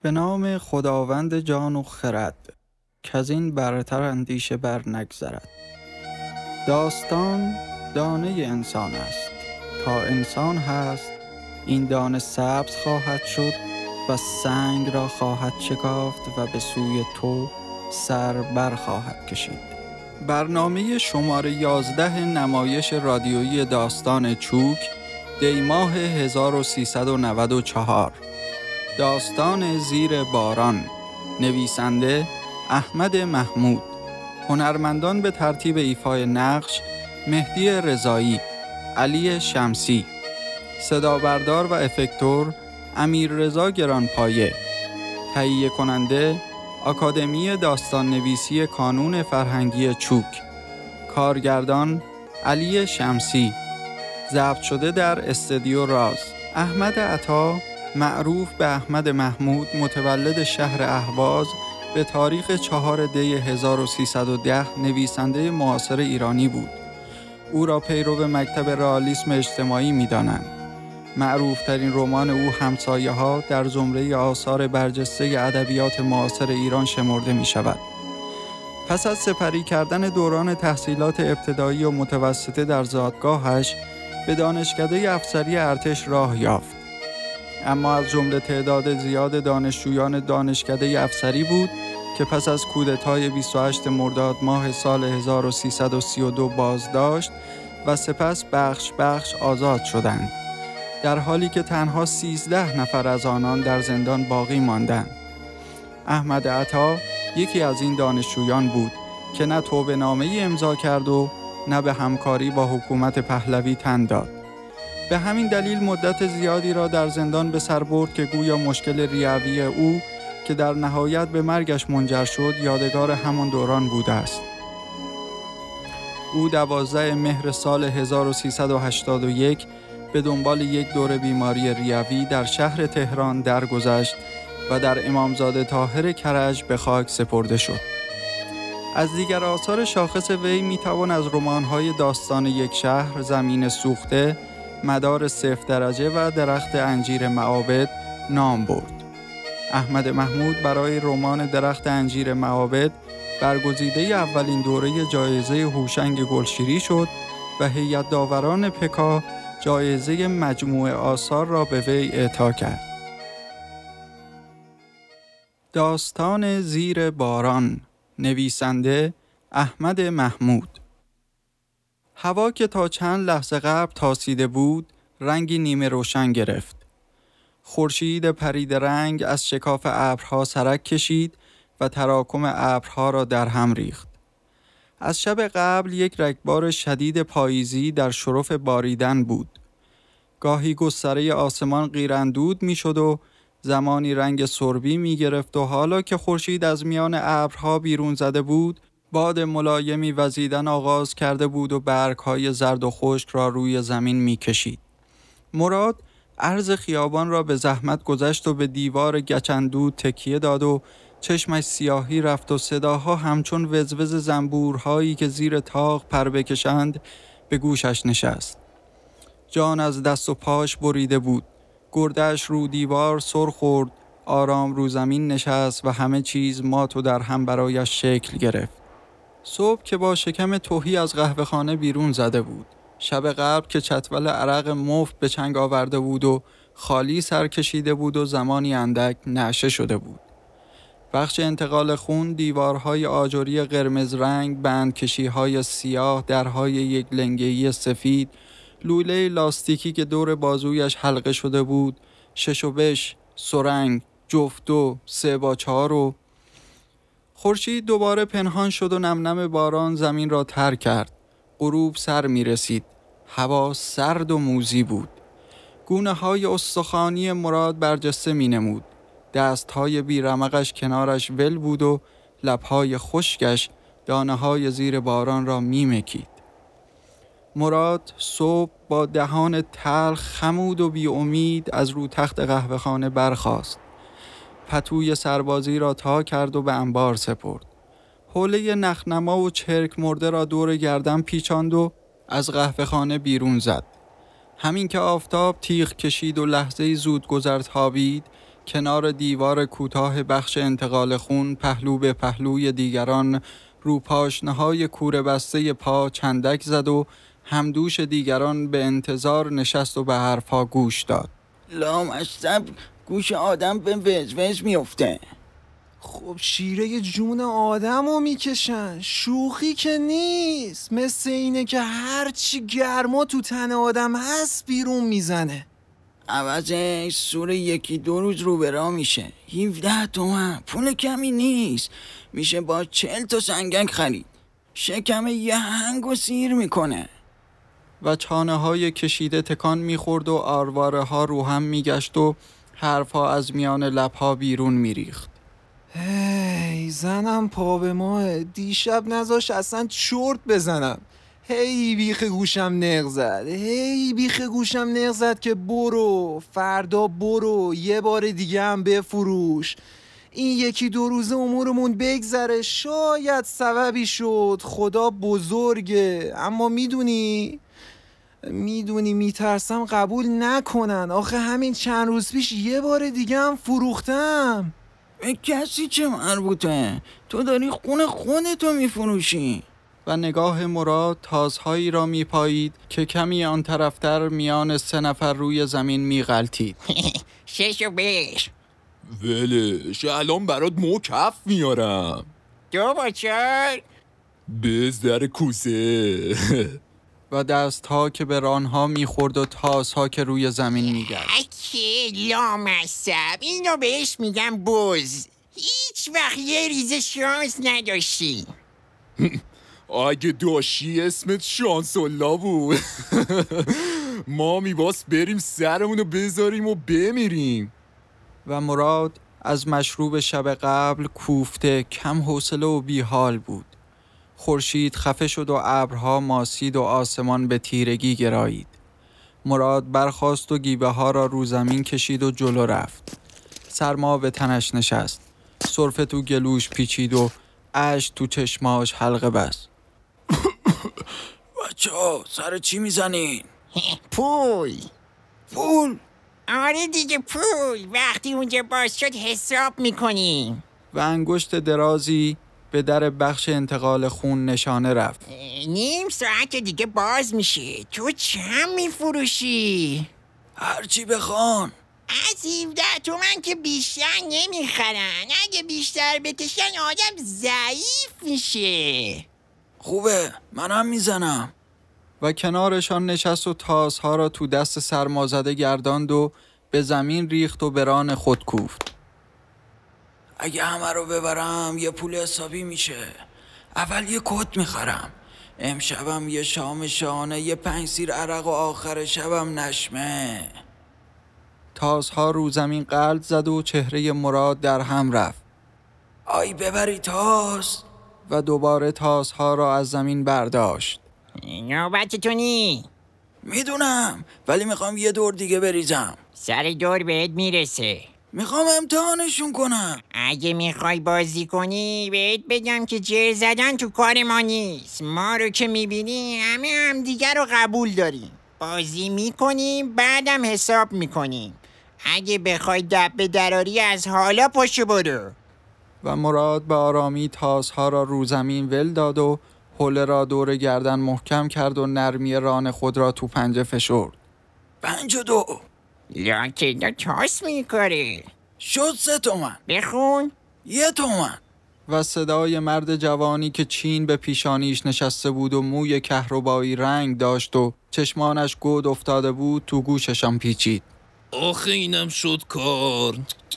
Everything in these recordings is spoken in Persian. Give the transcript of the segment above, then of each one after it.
به نام خداوند جان و خرد کز این برتر اندیشه بر نگذرد. داستان دانه انسان است، تا انسان هست این دانه سبز خواهد شد و سنگ را خواهد شکافت و به سوی تو سر بر خواهد کشید. برنامه شماره 11 نمایش رادیویی داستان چوک، دی‌ماه 1394. داستان زیر باران. نویسنده احمد محمود. هنرمندان به ترتیب ایفای نقش: مهدی رضایی، علی شمسی. صدابردار و افکتور: امیررضا گرانپایه. تهیه کننده: آکادمی داستان نویسی کانون فرهنگی چوک. کارگردان: علی شمسی. ضبط شده در استودیو راز. احمد عطا، معروف به احمد محمود، متولد شهر اهواز، به تاریخ 4 دی 1310 نویسنده معاصر ایرانی بود. او را پیرو مکتب رئالیسم اجتماعی می‌دانند. معروف‌ترین رمان او همسایه‌ها در زمره آثار برجسته ادبیات معاصر ایران شمرده می‌شود. پس از سپری کردن دوران تحصیلات ابتدایی و متوسطه در زادگاهش، به دانشکده افسری ارتش راه یافت. اما از جمله تعداد زیاد دانشجویان دانشکده افسری بود که پس از کودتای 28 مرداد ماه سال 1332 بازداشت و سپس بخش آزاد شدند، در حالی که تنها 13 نفر از آنان در زندان باقی ماندند. احمد عطا یکی از این دانشجویان بود که نه توبه‌نامه‌ای امضا کرد و نه به همکاری با حکومت پهلوی تن داد. به همین دلیل مدت زیادی را در زندان به سر برد که گویا مشکل ریوی او که در نهایت به مرگش منجر شد یادگار همان دوران بوده است. او 12 مهر سال 1381 به دنبال یک دور بیماری ریوی در شهر تهران درگذشت و در امامزاده طاهر کرج به خاک سپرده شد. از دیگر آثار شاخص وی میتوان از رمان‌های داستان یک شهر، زمین سوخته، مدار 0 درجه و درخت انجیر معابد نام برد. احمد محمود برای رمان درخت انجیر معابد برگزیده اولین دوره جایزه هوشنگ گلشیری شد و هیئت داوران پکا جایزه مجموع آثار را به وی اعطا کرد. داستان زیر باران. نویسنده احمد محمود. هوا که تا چند لحظه قبل تاسیده بود، رنگی نیمه روشن گرفت. خورشید پرید رنگ از شکاف ابرها سرک کشید و تراکم ابرها را در هم ریخت. از شب قبل یک رگبار شدید پاییزی در شرف باریدن بود. گاهی گستره آسمان قیراندود می شد و زمانی رنگ سربی می گرفت و حالا که خورشید از میان ابرها بیرون زده بود، باد ملایمی وزیدن آغاز کرده بود و برگ‌های زرد و خشک را روی زمین می‌کشید. مراد عرض خیابان را به زحمت گذشت و به دیوار گچندود تکیه داد و چشمش سیاهی رفت و صداها همچون وزوز زنبورهایی که زیر طاق پر بکشند به گوشش نشست. جان از دست و پاش بریده بود. گرده‌اش رو دیوار سر خورد، آرام رو زمین نشست و همه چیز مات و در هم برایش شکل گرفت. صبح که با شکم تهی از قهوه‌خانه بیرون زده بود. شب قبل که چتول عرق مفت به چنگ آورده بود و خالی سر کشیده بود و زمانی اندک نعشه شده بود. بخش انتقال خون، دیوارهای آجری قرمز رنگ، بندکشی‌های سیاه، درهای یک لنگه‌ای سفید، لوله لاستیکی که دور بازویش حلقه شده بود، 6 و بش، سرنگ، جفتو، 3x4 و خورشید دوباره پنهان شد و نمنم باران زمین را تر کرد. غروب سر می رسید. هوا سرد و موزی بود. گونه های استخوانی مراد برجسته می نمود. دست های بیرمقش کنارش ول بود و لبهای خشکش دانه های زیر باران را می مکید. مراد صبح با دهان تلخ، خمود و بی امید از رو تخت قهوه‌خانه برخاست. پتوی سربازی را تا کرد و به انبار سپرد. حوله نخنما و چرک مرده را دور گردن پیچاند و از قهوه‌خانه بیرون زد. همین که آفتاب تیغ کشید و لحظه‌ای زود گذر تابید، کنار دیوار کوتاه بخش انتقال خون پهلو به پهلوی دیگران رو پاشنه‌های کوره بسته پا چندک زد و همدوش دیگران به انتظار نشست و به حرفها گوش داد. لامصب گوش آدم به وزوز میفته. خب شیره جون آدمو میکشن، شوخی که نیست. مثل اینه که هرچی گرما تو تن آدم هست بیرون میزنه. عوضش سور 1-2 روز رو برا میشه. 17 تومن پول کمی نیست. میشه با 40 تا سنگک خرید. شکم یه هنگو سیر میکنه. و چانه های کشیده تکان میخورد و آرواره ها رو هم میگشت و حرفها از میان لبها بیرون میریخت. هی زنم پا به ماه، دیشب نذاش اصلا چرت بزنم. هی بیخ گوشم نق زد که برو فردا برو یه بار دیگه هم بفروش. این 1-2 روزه امورمون بگذره، شاید سببی شد. خدا بزرگه. اما میدونی میترسم قبول نکنن. آخه همین چند روز پیش یه بار دیگه هم فروختم. به کسی چه مربوطه؟ تو داری خودتو میفروشی. و نگاه مراد تازهایی را میپایید که کمی آن طرفتر میان 3 نفر روی زمین میغلطید. 6 و 5 ولش، الان برات کف میارم. 2 با 4 بزدر کوسه. و دستها که به رانها میخورد و تازها که روی زمین میگشت. اکی لامصب، اینو بهش میگم بز. هیچ وقت یه ریزه شانس نداشتی. اگه داشتی اسمت شانسالله بود. ما میباس بریم سرمونو بذاریم و بمیریم. و مراد از مشروب شب قبل کوفته، کم حوصله و بیحال بود. خورشید خفه شد و ابرها ماسید و آسمان به تیرگی گرایید. مراد برخاست و گیبه ها را رو زمین کشید و جلو رفت. سرما به تنش نشست. سرفه تو گلوش پیچید و اشک تو چشماش حلقه بست. بچه‌ها سر چی میزنین؟ پول. آره دیگه پول. وقتی اونجا باز شد حساب میکنیم. و انگشت درازی به در بخش انتقال خون نشانه رفت. 1/2 ساعت دیگه باز میشه. تو چند میفروشی؟ هرچی بخوان. از 17 تومن که بیشتر نمیخرن. اگه بیشتر بکشن آدم ضعیف میشه. خوبه منم میزنم. و کنارشان نشست و تازها را تو دست سرمازده گرداند و به زمین ریخت و به ران خود کوفت. اگه همه رو ببرم یه پول حسابی میشه. اول یه کت میخرم. امشبم یه شام شانه، یه 5 سیر عرق و آخر شبم نشمه. تازها رو زمین غلط زد و چهره مراد در هم رفت. آی ببری تاز. و دوباره تازها را از زمین برداشت. نوبت تو نی. میدونم ولی میخوام یه دور دیگه بریزم. سر دور بهت میرسه. میخوام امتحانشون کنم. اگه میخوای بازی کنی بهت بگم که جر زدن تو کار ما نیست. ما رو که میبینی همه دیگر رو قبول داریم. بازی میکنیم بعدم حساب میکنیم. اگه بخوای دبه دراری از حالا پشت برو. و مراد به آرامی تازها را رو زمین ول داد و حوله را دور گردن محکم کرد و نرمی ران خود را تو پنجه فشرد. 52 لاکیدا تاس میکاره. شد 3 تومن. بخون. 1 تومن. و صدای مرد جوانی که چین به پیشانیش نشسته بود و موی کهربایی رنگ داشت و چشمانش گود افتاده بود تو گوششان پیچید. آخه اینم شد کار.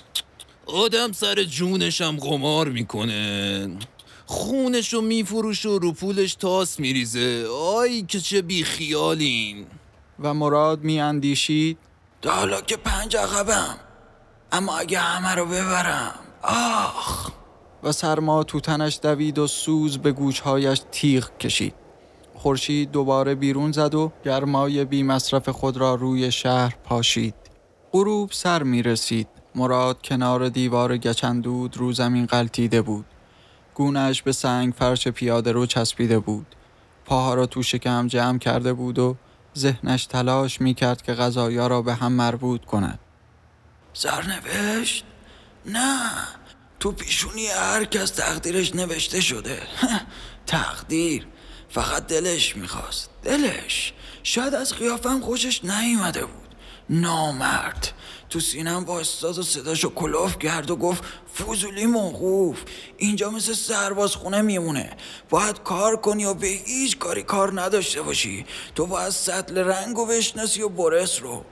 آدم سر جونشم قمار میکنه، خونشو میفروش و رو پولش تاس میریزه. آی که چه بیخیالین. و مراد میاندیشید تا حالا که 5 عقبم، اما اگه همه رو ببرم آخ. و سرما تو تنش دوید و سوز به گوشهایش تیغ کشید. خورشید دوباره بیرون زد و گرمای بی مصرف خود را روی شهر پاشید. غروب سر می رسید. مراد کنار دیوار گچندود رو زمین غلتیده بود. گونه‌اش به سنگ فرش پیاده رو چسبیده بود. پاها را تو شکم جمع کرده بود و ذهنش تلاش می کرد که غذایا را به هم مربوط کند. سرنوشت؟ نه، تو پیشونی هر کس تقدیرش نوشته شده. تقدیر فقط دلش میخواست. دلش شاید از قیافم خوشش نیومده بود. نامرد تو سینم وایستاد و صداشو کلوف کرد و گفت فضولی موقوف، اینجا مثل سربازخونه میمونه. باید کار کنی و به هیچ کاری کار نداشته باشی. تو باید سطل رنگو بشناسی و برس رو.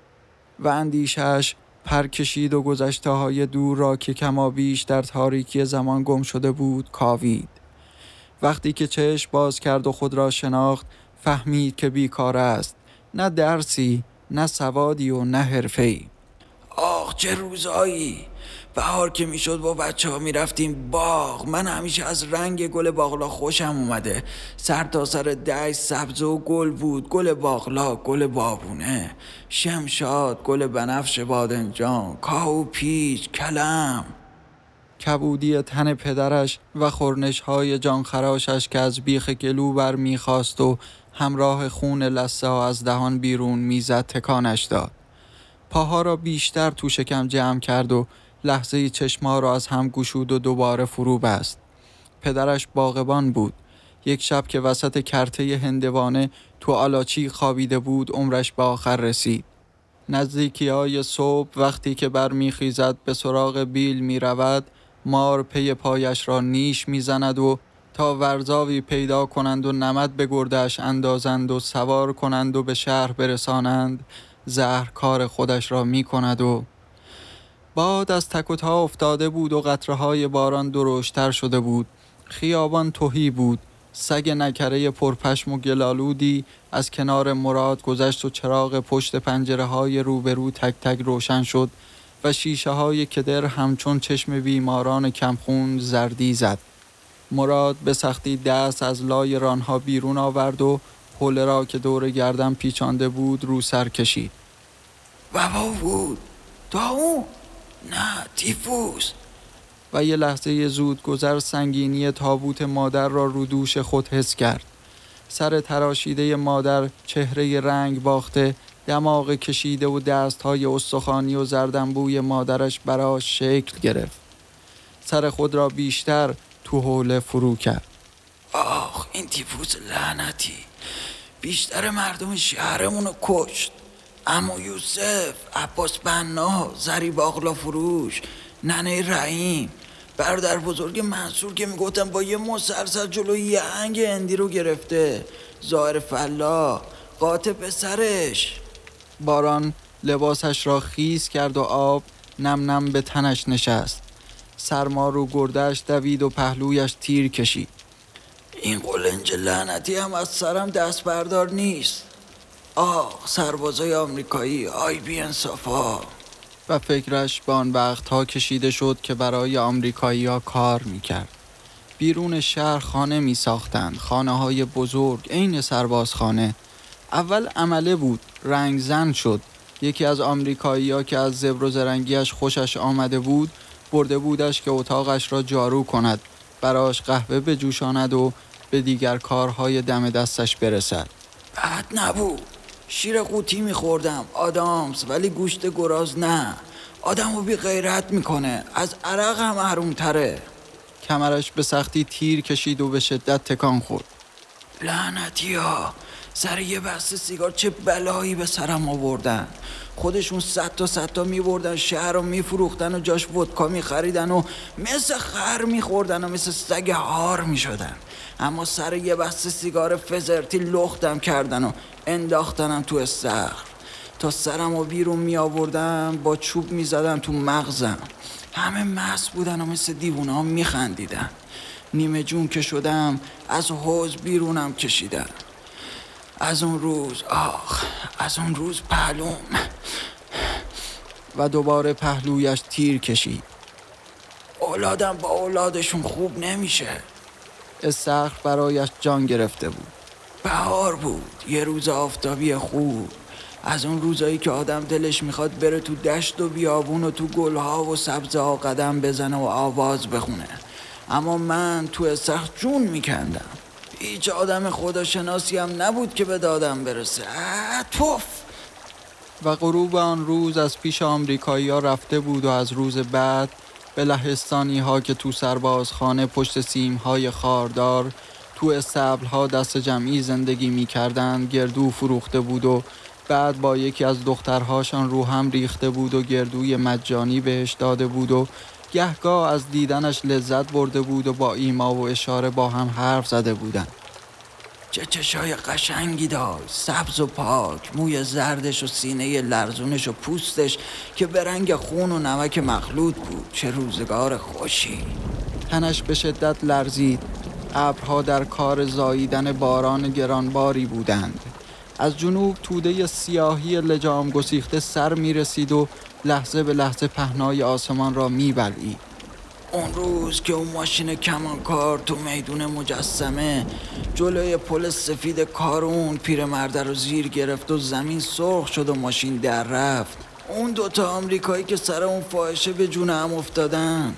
و اندیشش پر کشید و گذشته های دور را که کما بیش در تاریکی زمان گم شده بود کاوید. وقتی که چشم باز کرد و خود را شناخت، فهمید که بیکار است. نه درسی، نه سوادی و نه حرفه‌ای. آخ چه روزایی! بهار که میشد با بچه ها میرفتیم باغ. من همیشه از رنگ گل باغلا خوشم اومده. سر تا سر دشت سبز و گل بود. گل باغلا، گل بابونه، شمشاد، گل بنفش بادنجان، کاهو پیچ، کلم. کبودی تن پدرش و خورنش‌های جانخراشش که از بیخ گلو بر میخواست و همراه خون لثه ها از دهان بیرون میزد تکانش داد. پاها را بیشتر تو شکم جمع کرد و لحظه چشما را از هم گشود و دوباره فرو بست. پدرش باغبان بود. یک شب که وسط کرته هندوانه تو آلاچی خوابیده بود عمرش به آخر رسید. نزدیکی‌های صبح وقتی که برمیخیزد به سراغ بیل میرود، مار پی پایش را نیش میزند و تا ورزاوی پیدا کنند و نمد به گردش اندازند و سوار کنند و به شهر برسانند، زهر کار خودش را می کند. و باد از تک و تا افتاده بود و قطره‌های باران درشتر شده بود. خیابان تهی بود. سگ نکره پرپشم و گلالودی از کنار مراد گذشت و چراغ پشت پنجره‌های روبرو تک تک روشن شد و شیشه‌های کدر همچون چشم بیماران کمخون زردی زد. مراد به سختی دست از لای رانها بیرون آورد و حوله را که دور گردن پیچانده بود رو سر کشید. وبا بود. طاعون؟ نه، تیفوس. و یه لحظه زود گذر سنگینی تابوت مادر را رو دوش خود حس کرد. سر تراشیده مادر، چهره رنگ باخته، دماغ کشیده و دستهای استخوانی و زردنبوی مادرش براش شکل گرفت. سر خود را بیشتر تو حوله فرو کرد. آخ این تیفوس لعنتی بیشتر مردم شهرمونو کشت. عمو یوسف، عباس بنا، زری باغلا فروش، ننه رحیم، برادر بزرگ منصور که میگفتن با یه مسلسل جلوی یه هنگ هندی رو گرفته، ظاهر فلا، قاطع پسرش. باران لباسش را خیس کرد و آب نم نم به تنش نشست. سرما رو گردش دوید و پهلویش تیر کشید. این قلنج لعنتی هم از سرم دست بردار نیست. آه سربازای آمریکایی، آی بی انصافا. و فکرش به آن وقتها کشیده شد که برای آمریکایی‌ها کار میکرد. بیرون شهر خانه میساختند، خانه های بزرگ عین سربازخانه. اول عمله بود، رنگ زن شد. یکی از آمریکایی‌ها که از زبر و زرنگیش خوشش آمده بود برده بودش که اتاقش را جارو کند، براش قهوه بجوشاند و به دیگر کارهای دم دستش برسد. بد نبود. شیر قوطی میخوردم، آدامس، ولی گوشت گراز نه. آدمو بی غیرت میکنه، از عرق هم حرومتره. کمرش به سختی تیر کشید و به شدت تکان خورد. لعنتی ها، سر یه بسته سیگار چه بلایی به سرم آوردن. خودشون 100 تا میبردن شهر رو میفروختن و جاش ودکا میخریدن و مثل خر میخوردن و مثل سگ هار میشدن. اما سر یه بسته سیگار فزرتی لختم کردن و انداختنم تو استخر. تا سرم رو بیرون میآوردن با چوب میزدن تو مغزم. همه مست بودن و مثل دیوونه ها میخندیدن. نیمه جون که شدم از حوض بیرونم کشیدن. از اون روز، آخ از اون روز پهلوم. و دوباره پهلویش تیر کشید. اولادم با اولادشون خوب نمیشه. استخر برایش جان گرفته بود. بهار بود، یه روز آفتابی خوب. از اون روزایی که آدم دلش میخواد بره تو دشت و بیابون و تو گلها و سبزه ها قدم بزنه و آواز بخونه. اما من تو استخر جون میکندم. هیچ آدم خداشناسی هم نبود که به دادم برسه. توف. و غروب آن روز از پیش آمریکایی‌ها رفته بود و از روز بعد به لهستانی‌ها که تو سربازخانه پشت سیم‌های خاردار تو استبل‌ها دست جمعی زندگی می‌کردند گردو فروخته بود و بعد با یکی از دخترهاشان رو هم ریخته بود و گردوی مجانی بهش داده بود و گهگاه از دیدنش لذت برده بود و با ایما و اشاره با هم حرف زده بودند. چه چشای قشنگی داشت، سبز و پاک، موی زردش و سینه لرزونش و پوستش که به رنگ خون و نمک مخلوط بود. چه روزگار خوشی. تنش به شدت لرزید. ابرها در کار زاییدن باران گرانباری بودند. از جنوب توده سیاهی لجام گسیخته سر می رسید و لحظه به لحظه پهنای آسمان را می بلعید. اون روز که اون ماشین کمانکار تو میدون مجسمه جلوی پل سفید کارون پیرمرد رو زیر گرفت و زمین سرخ شد و ماشین در رفت، اون دوتا آمریکایی که سر اون فاحشه به جون هم افتادن.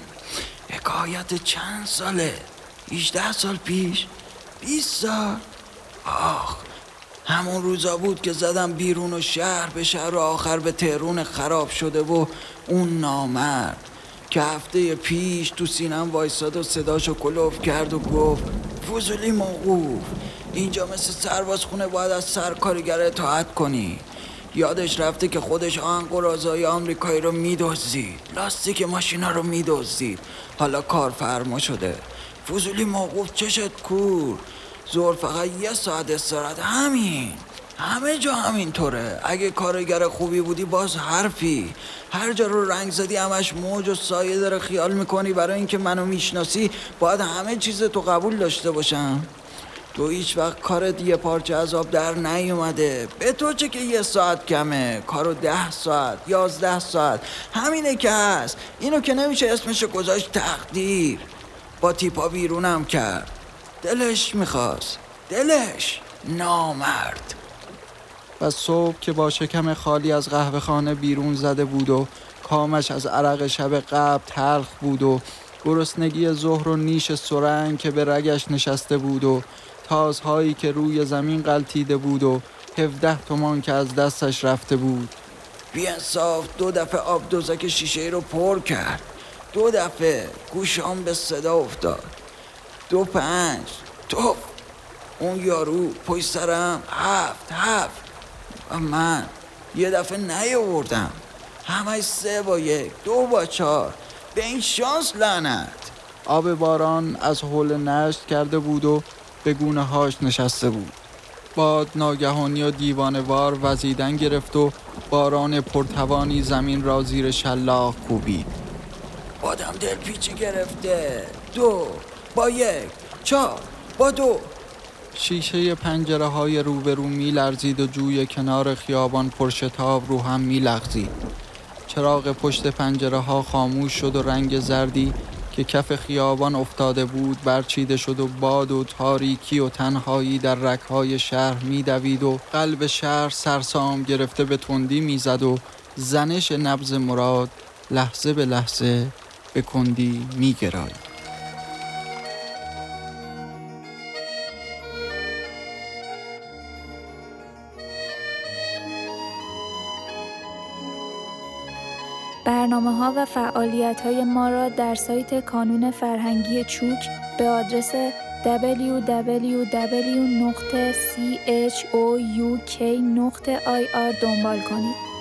حکایت چند ساله؟ 18 سال پیش؟ 20 سال؟ آخ، همون روزا بود که زدم بیرون و شهر به شهر و آخر به تهرون خراب شده و اون نامرد که هفته پیش تو سینم وایساد و صداشو کلوف کرد و گفت فضولی موقوف، اینجا مثل سربازخونه باید از سرکارگر اطاعت کنی. یادش رفته که خودش آهن قراضای آمریکایی رو میدزدید، لاستیک ماشینا رو میدزدید، حالا کارفرما شده. فضولی موقوف چشت کور، زور فقط 1 ساعت استراحت، همین. همه جا همینطوره. اگه کارگر خوبی بودی باز حرفی، هر جا رو رنگ زدی همش موج و سایه داره، خیال میکنی برای اینکه منو میشناسی باید همه چیز تو قبول داشته باشم. تو هیچ وقت کارت یه پارچه از آب در نیومده. به تو چه که 1 ساعت کمه، کارو 10 ساعت 11 ساعت همینه که هست. اینو که نمیشه اسمشو گذاشت تقدیر. با تیپا بیرونم کرد، دلش میخواست، دلش نامرد. و صبح که با شکم خالی از قهوه خانه بیرون زده بود و کامش از عرق شب قبل تلخ بود و گرسنگی ظهر و نیش سرنگ که به رگش نشسته بود و تازهایی که روی زمین غلتیده بود و 17 تومان که از دستش رفته بود. بی‌انصاف 2 دفعه آب دوزک شیشه رو پر کرد، 2 دفعه گوشام به صدا افتاد. 2 5 توف. اون یارو پشت سرم 7 و من 1 دفعه نیاوردم، همه 3 با 1 2 با 4. به این شانس لعنت. آب باران از حول نشت کرده بود و به گونه هاش نشسته بود. باد ناگهانی و دیوانه‌وار وزیدن گرفت و باران پرتوانی زمین را زیر شلاق کوبید. بادم دلپیچی گرفته. 2 با 1 4 با 2. شیشه پنجره‌های روبرو می‌لرزید و جوی کنار خیابان پرشتاب رو هم می‌لغزید. چراغ پشت پنجره‌ها خاموش شد و رنگ زردی که کف خیابان افتاده بود برچیده شد و باد و تاریکی و تنهایی در رگ‌های شهر می‌دوید و قلب شهر سرسام گرفته به تندی می‌زد و زنش نبض مراد لحظه به لحظه به کندی می‌گرایید. برنامه‌ها و فعالیت‌های ما را در سایت کانون فرهنگی چوک به آدرس www.chouk.ir دنبال کنید.